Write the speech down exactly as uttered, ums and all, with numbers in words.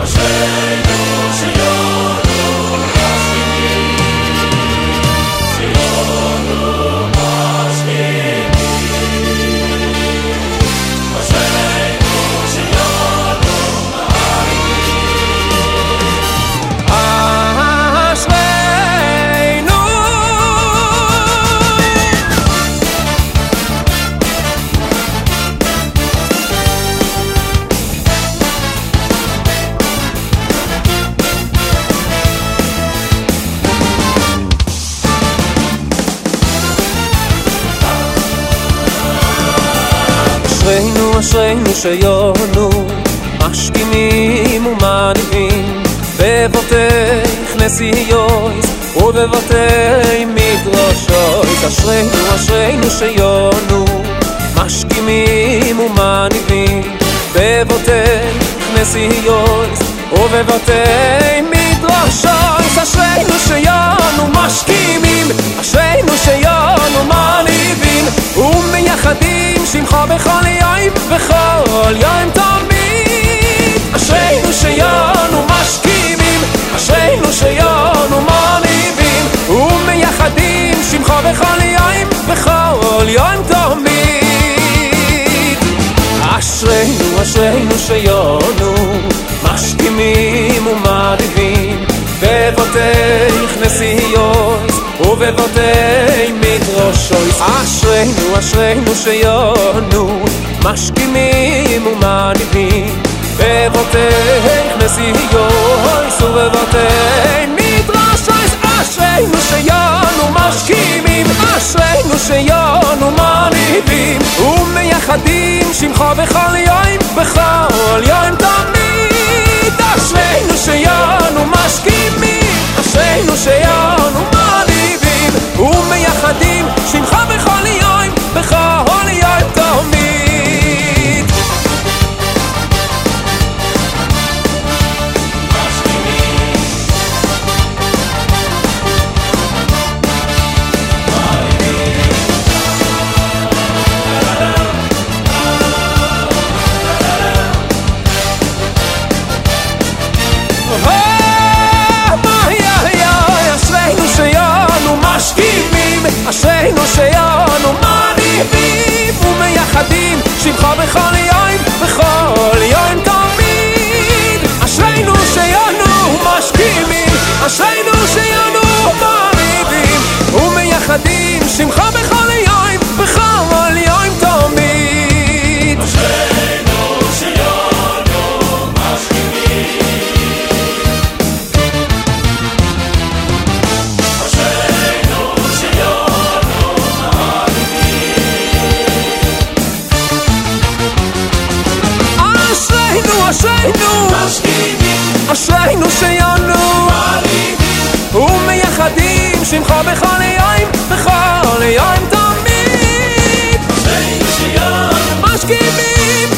אשרינו אשרינו שיונו משכימים ומניבים בבותיך נשיאויס ובבתי מדרשויס. אשרינו אשרינו שיונו משכימים ומניבים בבותיך נשיאויס ובבתי מדרשויס. אשרינו שיונו משכימים, אשרינו שיונו מניבים ומייחדים שמחה בכל יום בכל יום תמיד. אשרינו שיונו משכימים, אשרינו שיונו מניבים ומייחדים שמחה בכל יום בכל יום תמיד. אשרינו אשרינו שיונו משכימים ומניבים בבותיך נשיאויס ובבתי מדרשויס. אשרינו אשרינו שיונו משכימים ומניבים בבותיך נשיאויס ובבתי מדרשויס. אשרינו שיונו משכימים, אשרינו שיונו מניבים ומייחדים שמחה בכל יום בכל יום תמיד. אשרינו שיונו משכימים, אשרינו שיונו מניבים ומייחדים שמחה בכל יום בכל יום תמיד. משכימים אשרינו שיונו מניבים ומייחדים שמחה בכל יום בכל יום תמיד. אשרינו שיונו משכימים, אשרינו שיונו מניבים ומייחדים שמחה בכל יום בכל יום תמיד. אשרינו שיונו משכימים, אשרינו משכימים, אשרינו שיונו מניבים ומייחדים שמחה בכל יום בכל יום תמיד. אשרינו שיונו משכימים,